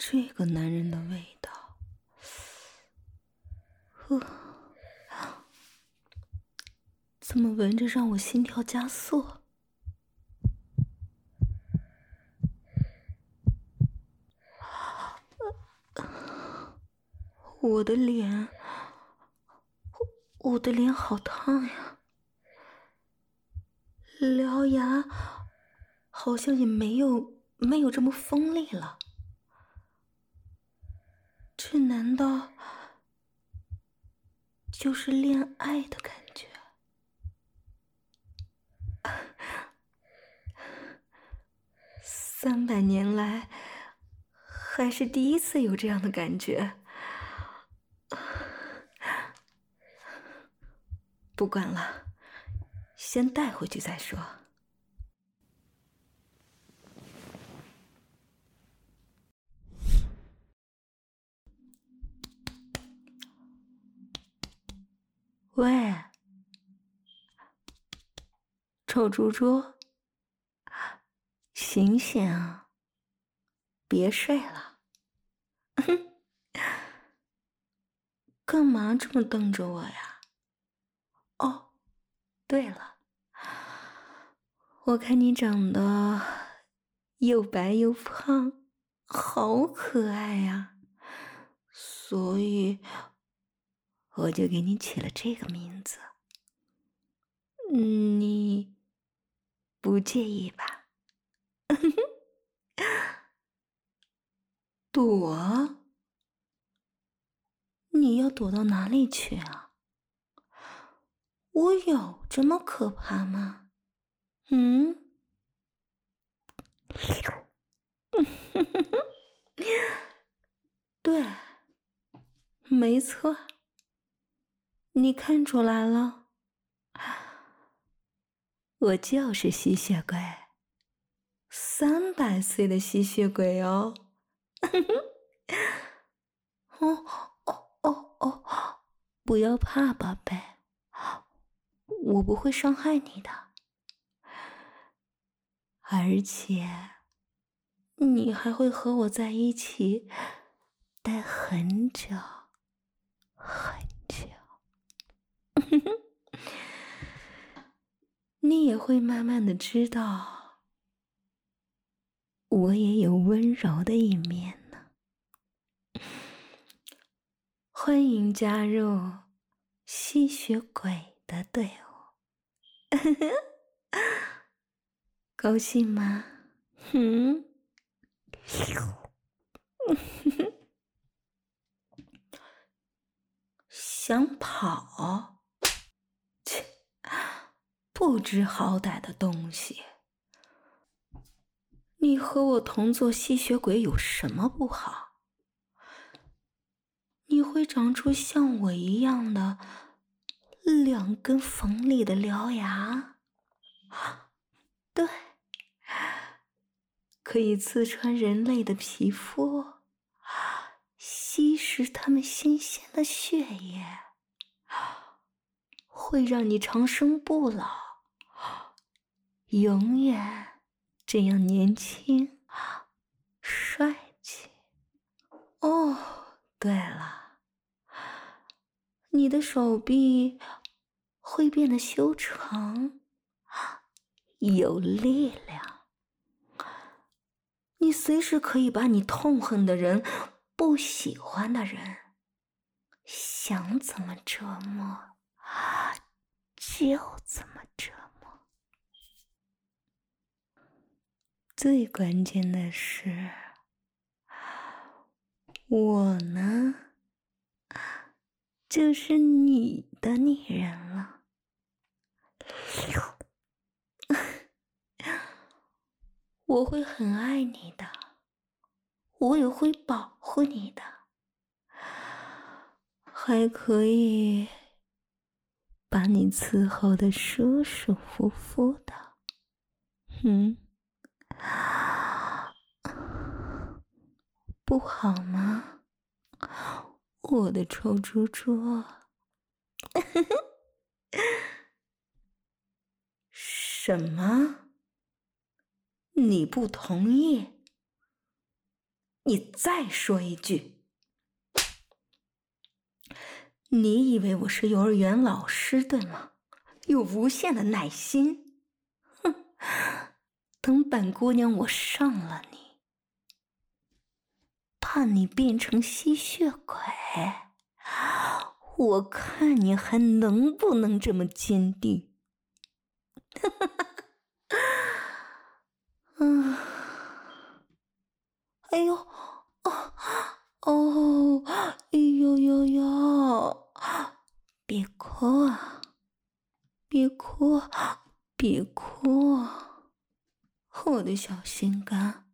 这个男人的味道，怎么闻着让我心跳加速？我的脸好烫呀！獠牙好像也没有这么锋利了。这难道就是恋爱的感觉？300年来，还是第一次有这样的感觉。不管了，先带回去再说。喂，臭猪猪，醒醒啊！别睡了。干嘛这么瞪着我呀？哦，对了，我看你长得又白又胖，好可爱呀，所以我就给你起了这个名字。你不介意吧？躲？你要躲到哪里去啊？我有这么可怕吗？对，没错，你看出来了，我就是吸血鬼，300岁的吸血鬼哦。哦，不要怕，宝贝，我不会伤害你的，而且你还会和我在一起待很久很久。你也会慢慢的知道，我也有温柔的一面呢。欢迎加入吸血鬼的队伍。高兴吗？想跑？切，不知好歹的东西！你和我同做吸血鬼有什么不好？你会长出像我一样的2根锋利的獠牙，对，可以刺穿人类的皮肤，吸食他们新鲜的血液，会让你长生不老，永远这样年轻帅气。哦，对了，你的手臂会变得修长，有力量。你随时可以把你痛恨的人、不喜欢的人，想怎么折磨就怎么折磨。最关键的是，我呢，就是你的女人了。我会很爱你的，我也会保护你的，还可以把你伺候得舒舒服服的。不好吗？我的臭猪猪。什么？你不同意？ 你再说一句。你以为我是幼儿园老师对吗？有无限的耐心。哼，等本姑娘我上了你，怕你变成吸血鬼，我看你还能不能这么坚定。嗯，哎呦，哦哦，哎呦呦呦，别哭啊，别哭，别哭，我的小心肝，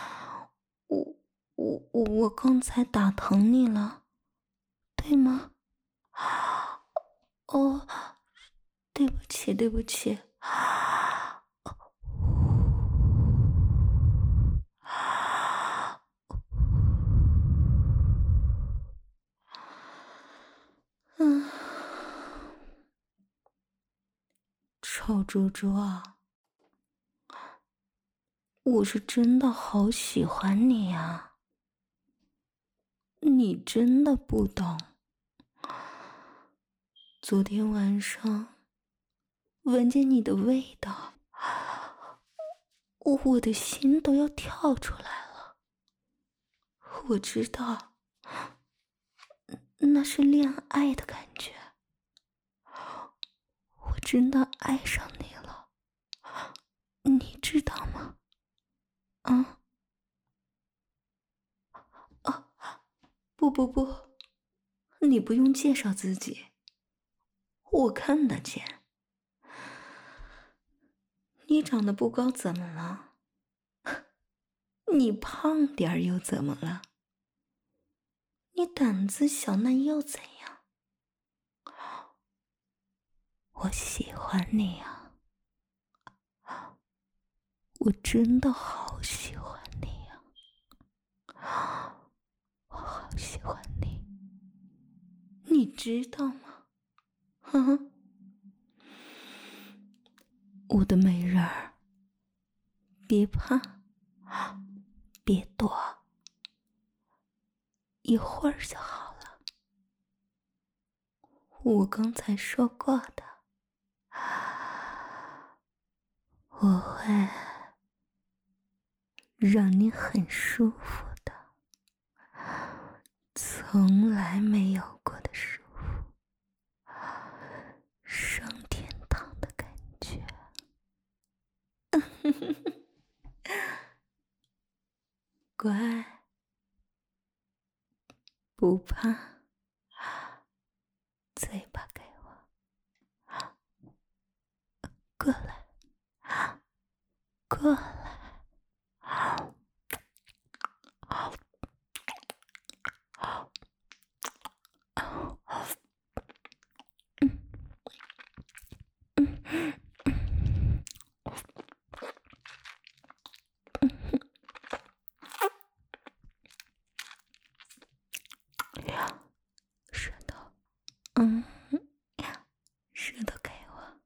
我刚才打疼你了，对吗？哦，对不起，对不起。嗯，臭猪猪啊，我是真的好喜欢你呀，你真的不懂。昨天晚上闻见你的味道，我的心都要跳出来了。我知道，那是恋爱的感觉。我真的爱上你了，你知道吗？啊？啊，不不不，你不用介绍自己，我看得见。你长得不高怎么了？你胖点儿又怎么了？你胆子小那又怎样？我喜欢你呀，我真的好喜欢你呀，我好喜欢你，你知道吗？哼，我的美人儿，别怕，别躲，一会儿就好了。我刚才说过的，我会让你很舒服的，从来没有过的舒服，上天堂的感觉。乖，不怕，嘴巴给我，过来，过来。舌头，舌头给我。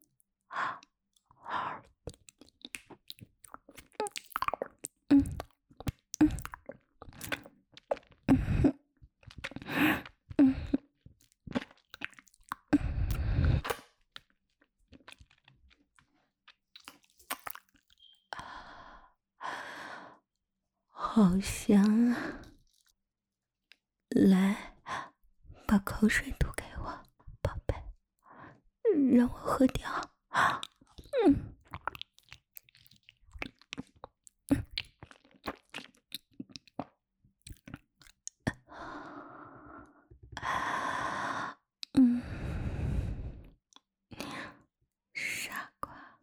好香啊！来，把口水吐给我，宝贝，让我喝掉。傻瓜，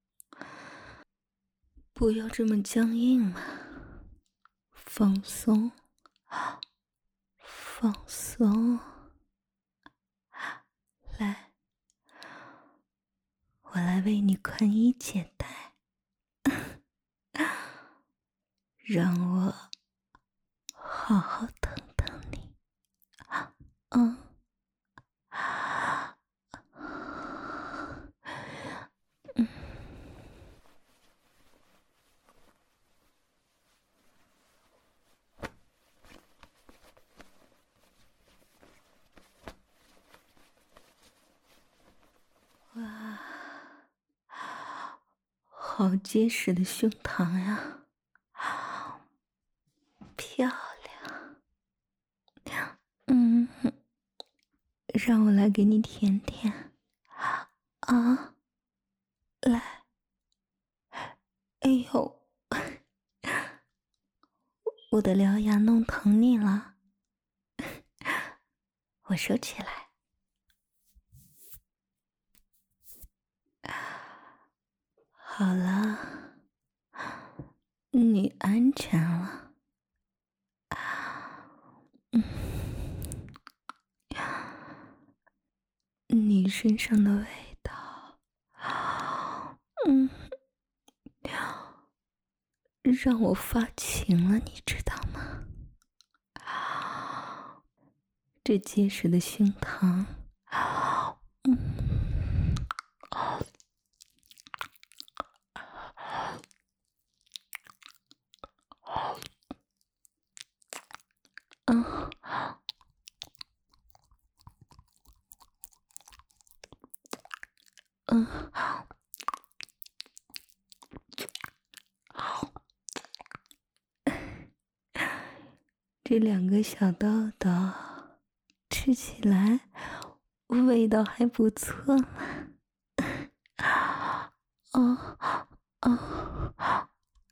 不要这么僵硬嘛，放松，放松。来，我来为你宽衣解带，让我好好疼疼你。 好结实的胸膛呀，漂亮。让我来给你舔舔。啊，来。哎呦，我的獠牙弄疼你了，我收起来。好了，你安全了。你身上的味道，让我发情了，你知道吗？这结实的胸膛，这两个小豆豆吃起来味道还不错嘛。哦哦，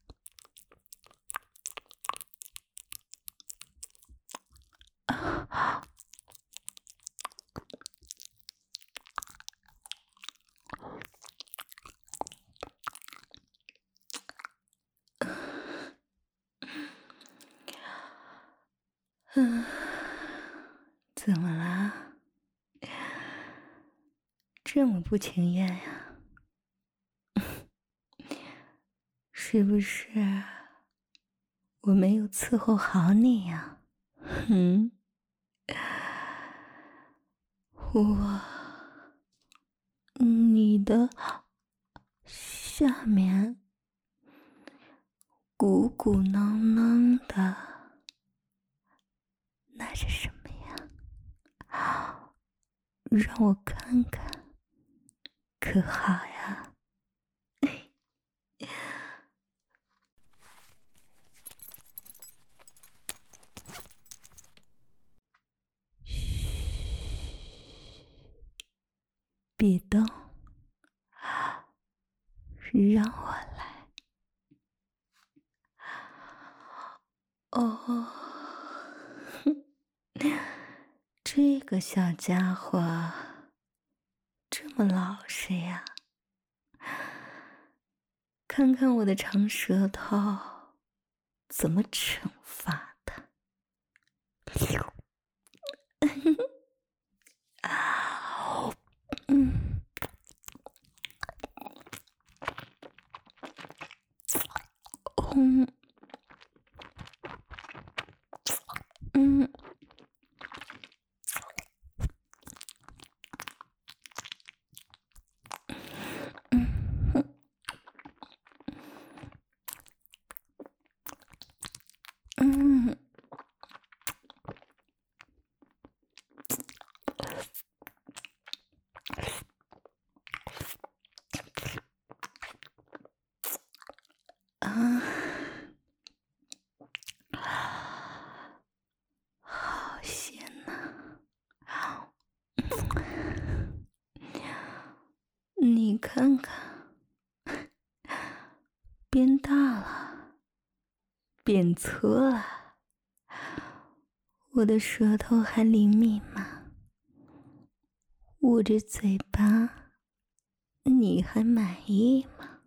怎么啦？这么不情愿呀？是不是我没有伺候好你呀？你的下面鼓鼓囊囊的，那是什么呀？让我看看，可好呀？别动，让我来。哦，这个小家伙这么老实呀？看看我的长舌头怎么惩罚他。啊，嗯。嗯嗯嗯嗯啊，好咸呐！你看看，变大了，变粗了，我的舌头还灵敏吗？捂着嘴巴，你还满意吗？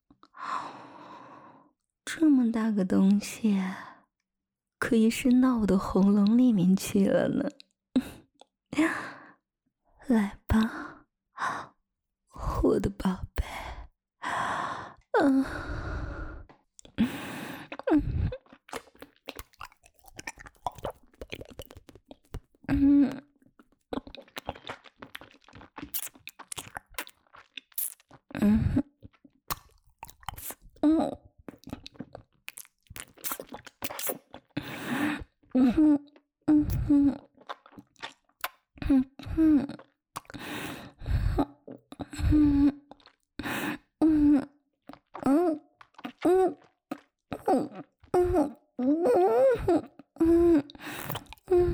这么大个东西，可以伸到我的喉咙里面去了呢。来吧，我的宝贝。嗯嗯嗯嗯嗯嗯嗯嗯嗯嗯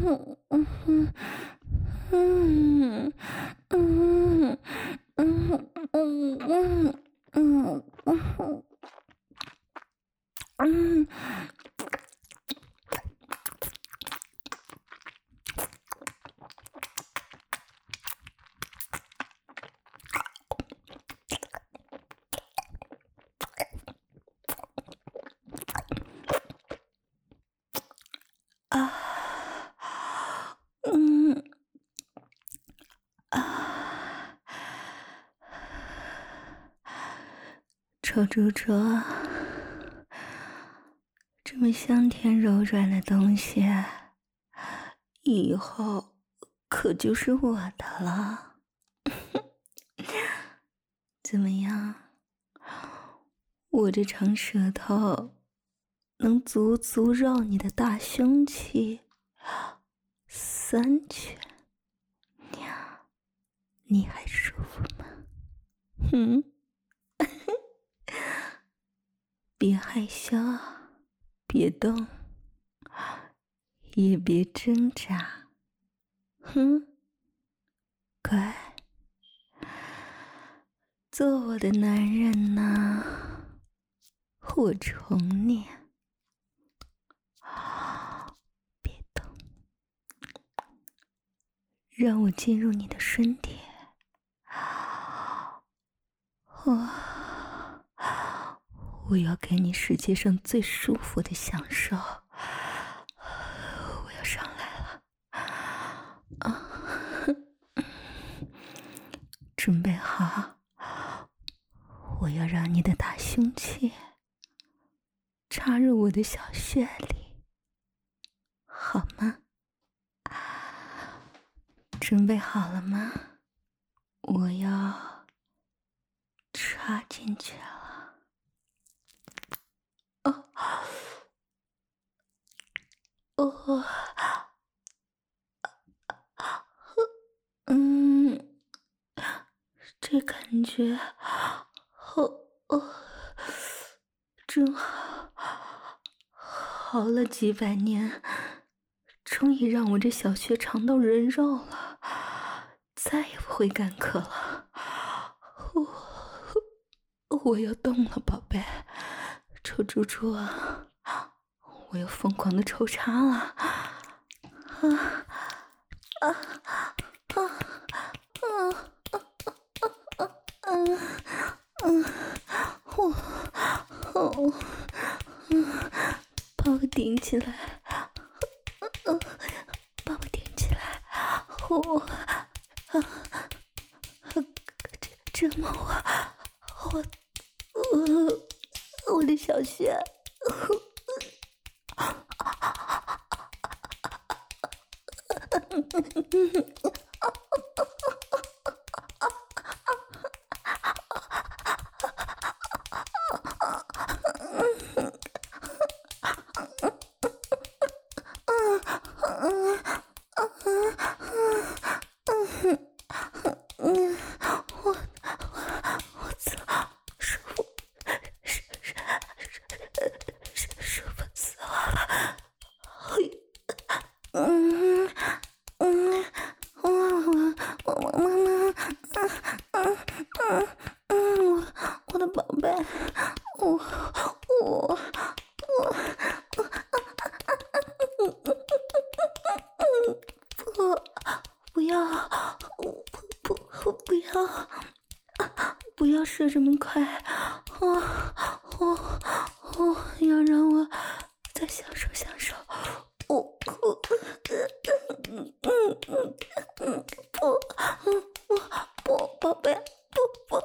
臭猪猪，这么香甜柔软的东西，以后可就是我的了。怎么样？我这长舌头能足足绕你的大胸器3圈，你还舒服吗？别害羞，别动，也别挣扎，乖，做我的男人呐，我宠你，别动，让我进入你的身体，我要给你世界上最舒服的享受，我要上来了，准备好，我要让你的大胸器插入我的小穴里，好吗？准备好了吗？我要插进去了。这感觉真好，好了几百年，终于让我这小穴尝到人肉了，再也不会干渴了。我要动了，宝贝，臭猪猪啊，我要疯狂的抽插了！把我顶起来，把我顶起来，折磨我的小穴。舒服死我了！我的宝贝，不要，不要射这么快，要让我再享受享受。不，宝贝，不。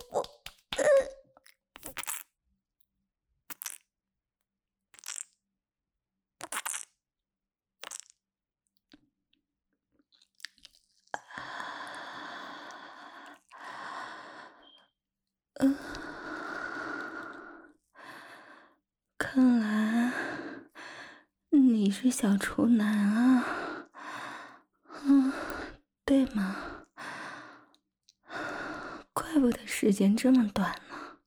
看来你是小处男啊，对吗？怪不得时间这么短呢。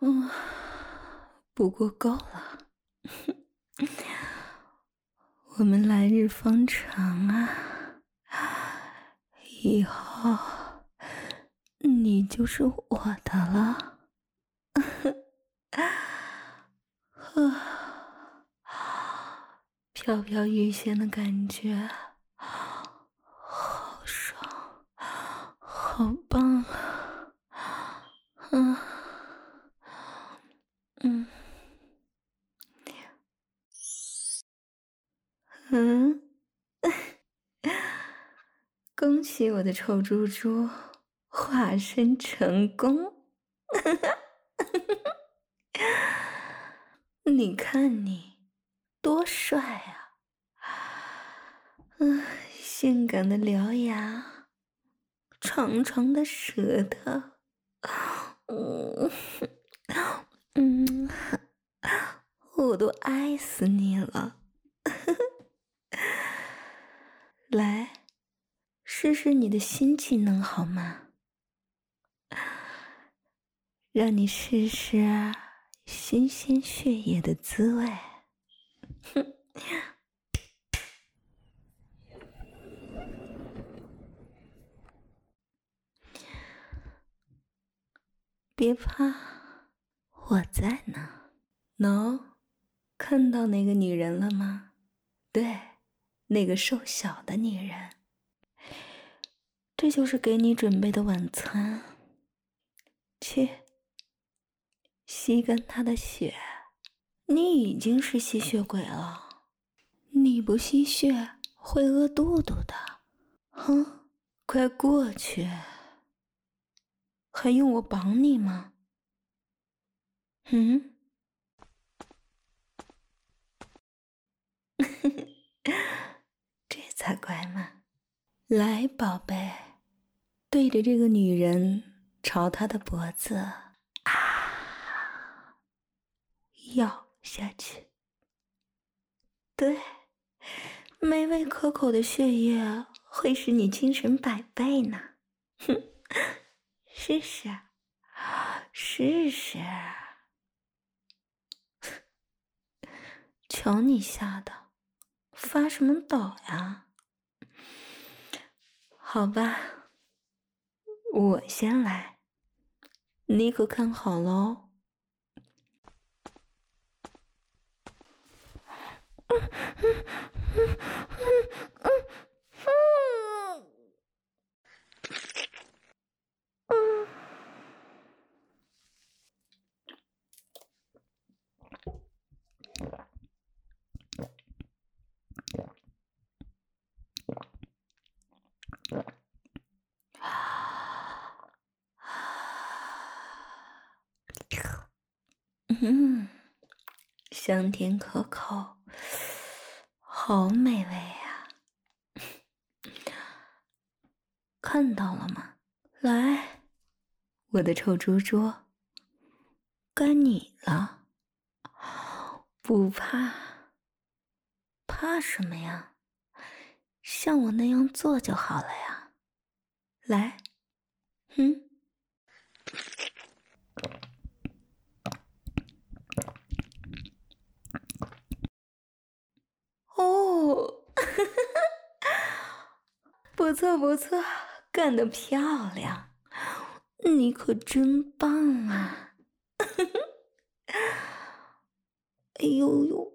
嗯，不过够了，我们来日方长啊，以后你就是我的了。飘飘欲仙的感觉，好爽，好棒啊！嗯嗯嗯，恭喜我的臭猪猪化身成功！你看你多帅啊！性感的獠牙，长长的舌头，嗯嗯，我都爱死你了！来，试试你的新技能好吗？让你试试新鲜血液的滋味。哼，别怕，我在呢。喏，看到那个女人了吗？对，那个瘦小的女人。这就是给你准备的晚餐。去，吸干她的血。你已经是吸血鬼了，你不吸血会饿肚肚的。哼，快过去！还用我绑你吗？嗯，这才乖嘛！来，宝贝，对着这个女人，朝她的脖子咬下去。对，美味可口的血液会使你精神百倍呢。哼，试试，试试。瞧你吓的，发什么抖呀？好吧，我先来，你可看好喽。嗯，香甜可口，好美味呀！看到了吗？来，我的臭猪猪，该你了。不怕，怕什么呀？像我那样做就好了呀。来，嗯。哦，不错不错，干得漂亮，你可真棒啊！哎呦呦，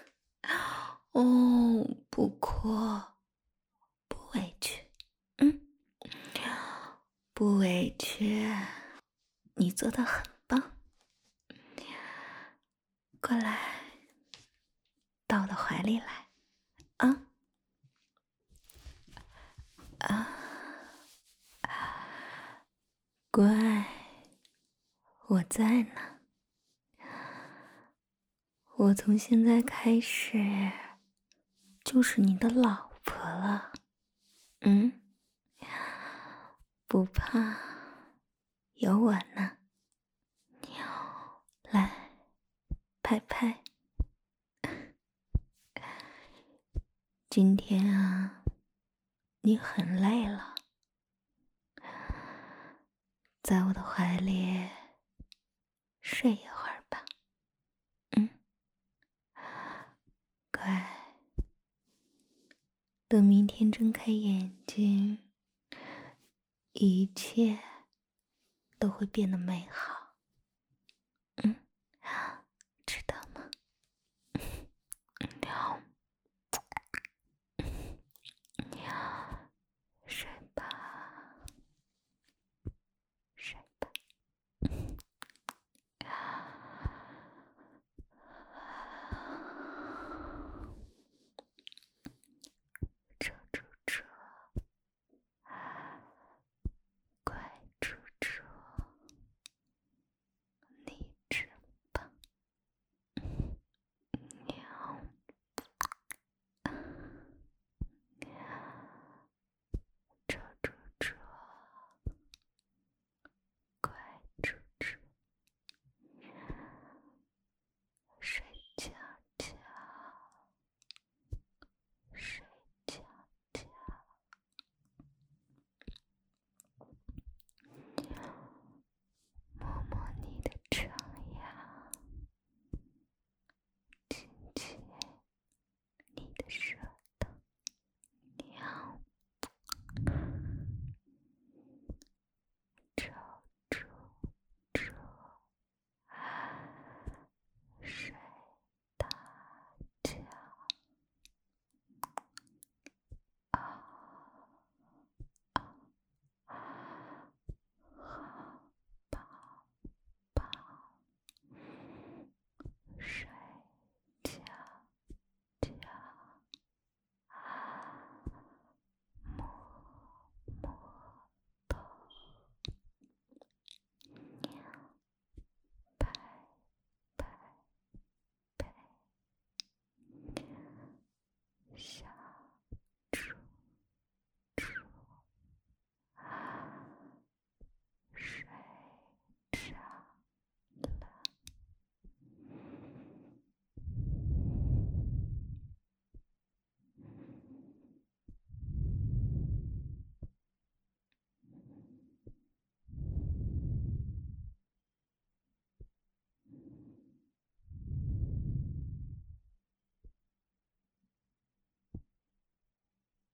哦，不过不委屈，嗯，不委屈，你做的很棒。过来，到我的怀里来，啊啊，乖，我在呢。我从现在开始就是你的老婆了，嗯，不怕，有我呢。来，拍拍。今天啊，你很累了，在我的怀里睡一会儿吧。嗯，乖，等明天睁开眼睛，一切都会变得美好。